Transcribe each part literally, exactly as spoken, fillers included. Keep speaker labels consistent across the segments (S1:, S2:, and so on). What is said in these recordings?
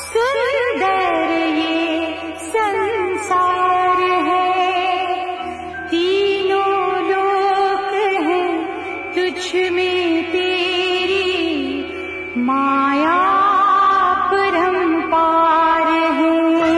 S1: सुंदर ये संसार है, तीनों लोक हैं तुझ में तेरी माया परंपार है।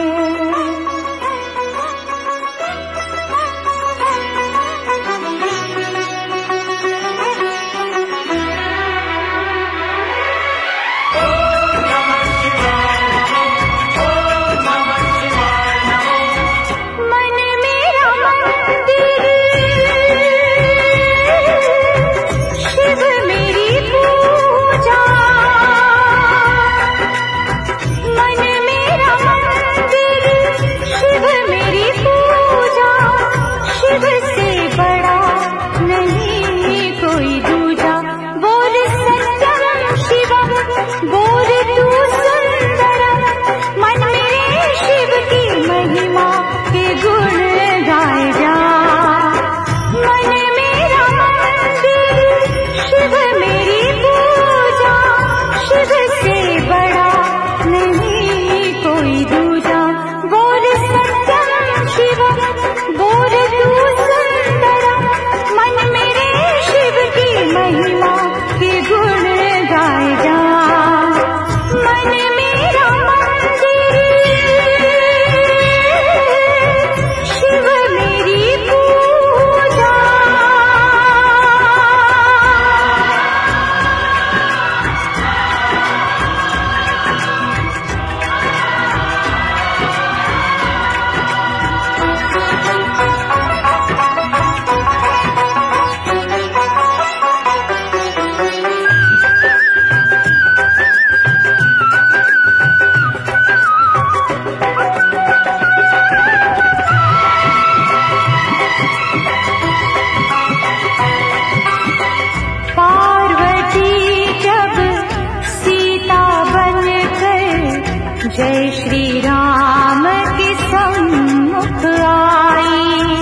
S1: जय श्री राम के सम्मुख आई,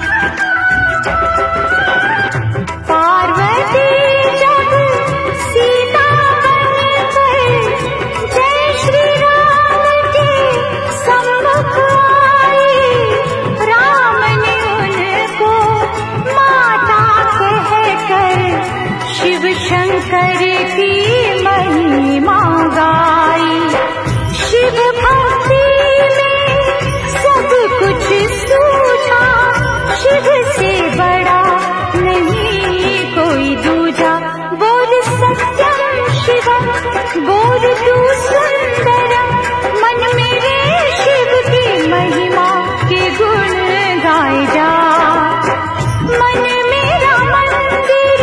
S1: पार्वती जब सीता बनकर जय श्री राम के सम्मुख आई, राम ने उनको माता कहकर शिव शंकर की महिमा गाई। शिव भक्ति में सब कुछ सूझा, शिव से बड़ा नहीं कोई दूजा। बोल सत्यम शिवम, बोल तू सुंदरम, मन मेरे शिव की महिमा के गुण गाए जा। मन मेरा मंदिर,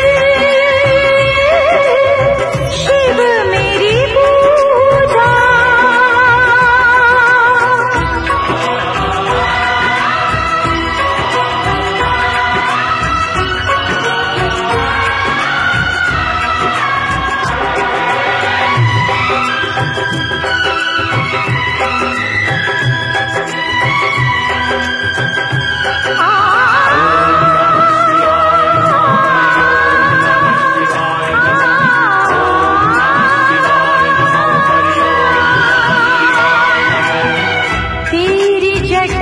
S1: शिव मेरी पूजा।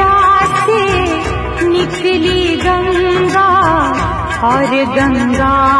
S1: और गंगा